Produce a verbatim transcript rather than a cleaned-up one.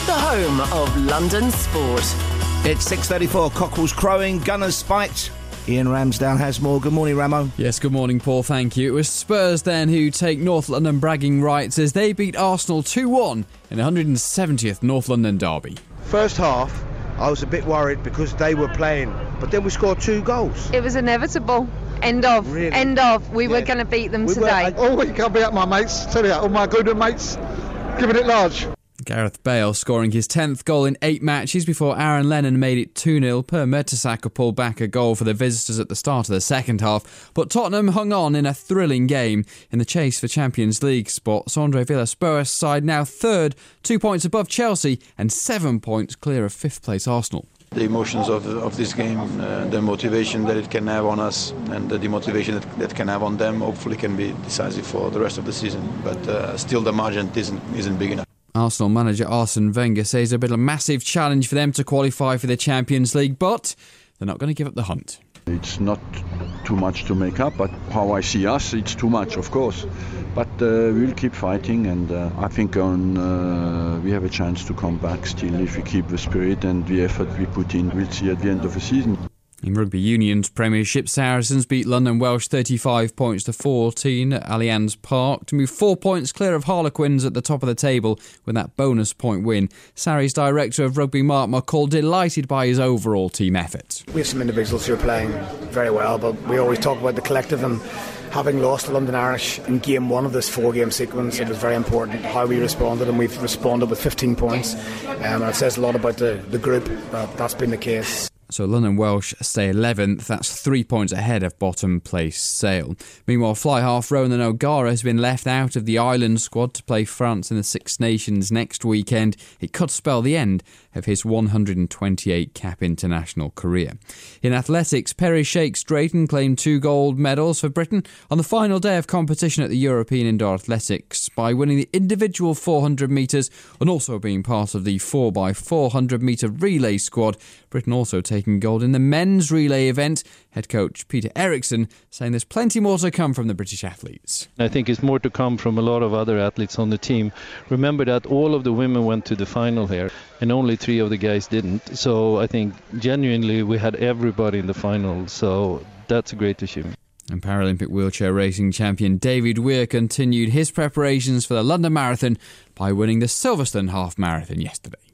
the home of London sport. It's six thirty-four, cockerels crowing, gunners spiked. Ian Ramsdale has more. Good morning, Ramo. Yes, good morning, Paul. Thank you. It was Spurs then who take North London bragging rights as they beat Arsenal two one in the one hundred seventieth North London derby. First half, I was a bit worried because they were playing, but then we scored two goals. It was inevitable. End of. Really? End of. We Yeah. were going to beat them We were- today. Oh, we can't be at my mates. Tell you that, all my good mates giving it large. Gareth Bale scoring his tenth goal in eight matches before Aaron Lennon made it two nil. Per Mertesacker pulled back a goal for the visitors at the start of the second half. But Tottenham hung on in a thrilling game in the chase for Champions League spots. Andre Villas-Boas' side now third, two points above Chelsea and seven points clear of fifth place Arsenal. The emotions of, of this game, uh, the motivation that it can have on us and the motivation that, that can have on them hopefully can be decisive for the rest of the season. But uh, still the margin isn't, isn't big enough. Arsenal manager Arsene Wenger says it'll be a massive challenge for them to qualify for the Champions League, but they're not going to give up the hunt. It's not too much to make up, but how I see us, it's too much, of course. But uh, we'll keep fighting, and uh, I think on, uh, we have a chance to come back still if we keep the spirit and the effort we put in. We'll see at the end of the season. In Rugby Union's Premiership, Saracens beat London Welsh thirty-five points to fourteen at Allianz Park to move four points clear of Harlequins at the top of the table with that bonus point win. Sarri's director of rugby, Mark McCall, delighted by his overall team effort. We have some individuals who are playing very well, but we always talk about the collective, and having lost the London Irish in game one of this four-game sequence, it was very important how we responded, and we've responded with fifteen points. Um, and it says a lot about the, the group that that's been the case. So London Welsh stay eleventh, that's three points ahead of bottom place Sale. Meanwhile, fly half Ronan O'Gara has been left out of the Ireland squad to play France in the Six Nations next weekend. It could spell the end of his one hundred twenty-eight cap international career. In athletics, Perry Shakes Drayton claimed two gold medals for Britain on the final day of competition at the European Indoor Athletics by winning the individual four hundred metres and also being part of the four by four hundred metre relay squad. Britain also taking gold in the men's relay event. Head coach Peter Eriksson saying there's plenty more to come from the British athletes. I think it's more to come from a lot of other athletes on the team. Remember that all of the women went to the final here and only three of the guys didn't. So I think genuinely we had everybody in the final. So that's a great achievement. And Paralympic wheelchair racing champion David Weir continued his preparations for the London Marathon by winning the Silverstone Half Marathon yesterday.